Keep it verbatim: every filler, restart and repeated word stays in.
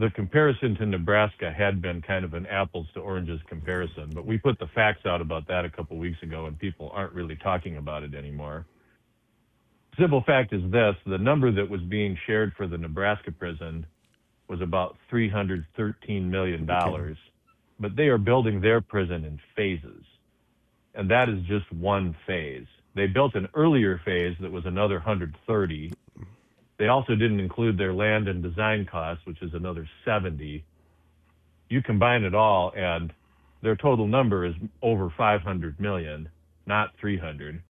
the comparison to Nebraska had been kind of an apples to oranges comparison, but we put the facts out about that a couple weeks ago, and people aren't really talking about it anymore. Simple fact is this: the number that was being shared for the Nebraska prison was about three hundred thirteen million Okay. dollars, but they are building their prison in phases, and that is just one phase. They built an earlier phase that was another one hundred thirty. They also didn't include their land and design costs, which is another seventy. You combine it all, and their total number is over five hundred million, not three hundred.